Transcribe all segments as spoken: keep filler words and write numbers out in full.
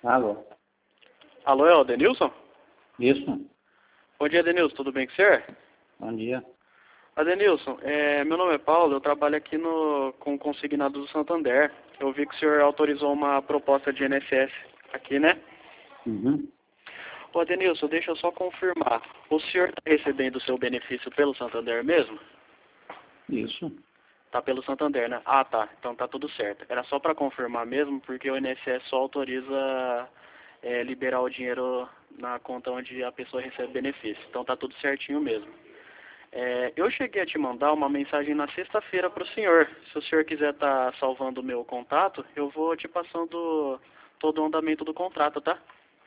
Alô? Alô, é o Denilson? Isso? Bom dia, Denilson. Tudo bem com o senhor? Bom dia. Adenilson, é, meu nome é Paulo, eu trabalho aqui no, com o consignado do Santander. Eu vi que o senhor autorizou uma proposta de I N S S aqui, né? Uhum. Ô, Adenilson, deixa eu só confirmar. O senhor está recebendo o seu benefício pelo Santander mesmo? Isso. Tá pelo Santander, né? Ah, tá. Então tá tudo certo. Era só para confirmar mesmo, porque o I N S S só autoriza é, liberar o dinheiro na conta onde a pessoa recebe benefício. Então tá tudo certinho mesmo. É, eu cheguei a te mandar uma mensagem na sexta-feira para o senhor. Se o senhor quiser estar tá salvando o meu contato, eu vou te passando todo o andamento do contrato, tá?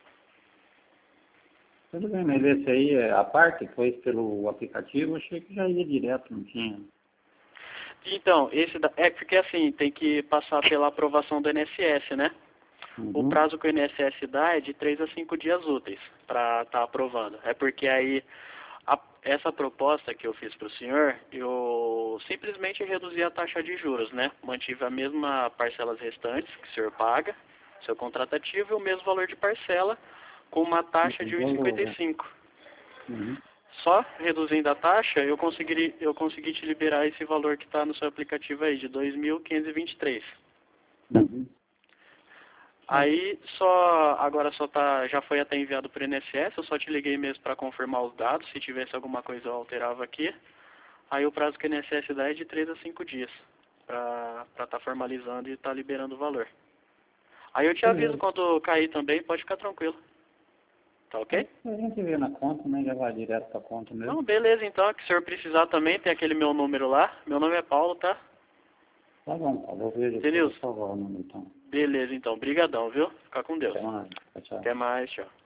Tudo bem, mas esse aí é a parte, foi pelo aplicativo, eu achei que já ia direto, não tinha. Então, esse da, é porque assim, tem que passar pela aprovação do I N S S, né? O Uhum. prazo que o I N S S dá é de três a cinco dias úteis para estar tá aprovando. É porque aí, a, essa proposta que eu fiz para o senhor, eu simplesmente reduzi a taxa de juros, né? Mantive a mesma parcelas restantes que o senhor paga, seu contratativo, e o mesmo valor de parcela, com uma taxa de um vírgula cinquenta e cinco. Uhum. Só reduzindo a taxa, eu consegui, eu consegui te liberar esse valor que está no seu aplicativo aí, de dois mil quinhentos e vinte e três. Uhum. Aí só agora só tá já foi até enviado para o I N S S, eu só te liguei mesmo para confirmar os dados, se tivesse alguma coisa eu alterava aqui. Aí o prazo que o I N S S dá é de três a cinco dias para estar tá formalizando e estar tá liberando o valor. Aí eu te aviso Beleza. quando cair também, pode ficar tranquilo. Tá ok? A gente vê na conta, né? Já vai direto pra conta Não, mesmo. beleza então, que o senhor precisar também, tem aquele meu número lá. Meu nome é Paulo, tá? Tá bom, Paulo, eu vejo aqui, eu vou Denilson, salvar o número então. beleza então, brigadão, viu? Fica com Deus. Até mais. Tchau, tchau. Até mais, tchau.